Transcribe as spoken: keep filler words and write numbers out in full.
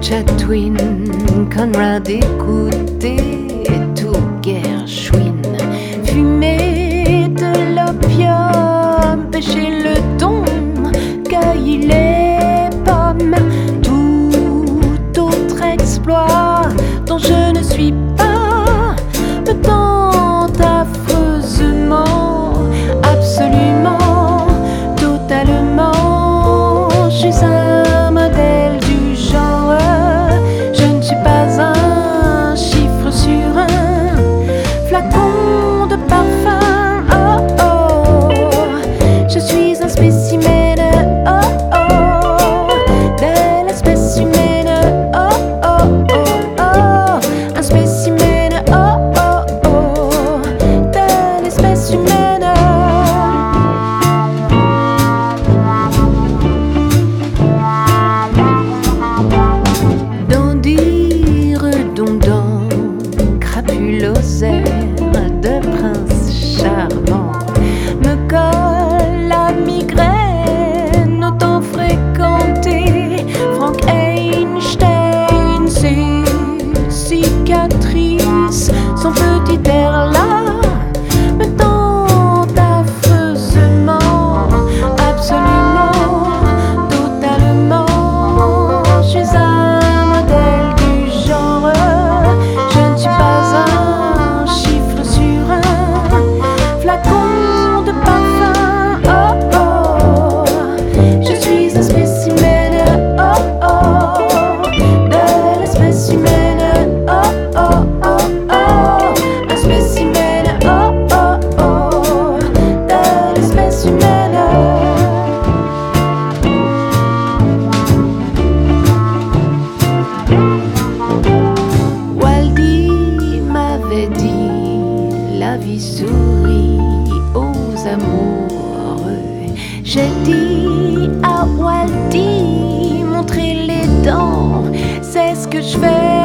Chatwin, Conrad écoutait tout Gershwin, fumer de l'opium, pêcher le thon, cueillir les pommes, tout autre exploit dont je ne suis pas me tente affreusement, absolument, totalement. Je suis un modèle du genre, je ne suis pas un chiffre sur un flacon de parfum. Oh oh, je suis un spécimen. Oh oh, de l'espèce humaine. Oh oh oh oh, un spécimen. Oh oh oh, de l'espèce humaine. Dandy redondant, crapulosaire de prince charmant, me colle la migraine autant fréquentée. Frank Einstein, ses cicatrices, son petit air là me tente affreusement, absolument, totalement. Je suis un modèle du genre, je ne suis pas un chiffre sur un flacon de parfum. Oh oh, je suis un spécimen. Oh oh, de l'espèce humaine. Oh oh oh oh, un spécimen. Oh oh oh, de l'espèce humaine. Waldy m'avait dit, la vie sourit aux amoureux. J'ai dit à Waldy, montrer les dents, c'est ce que je fais.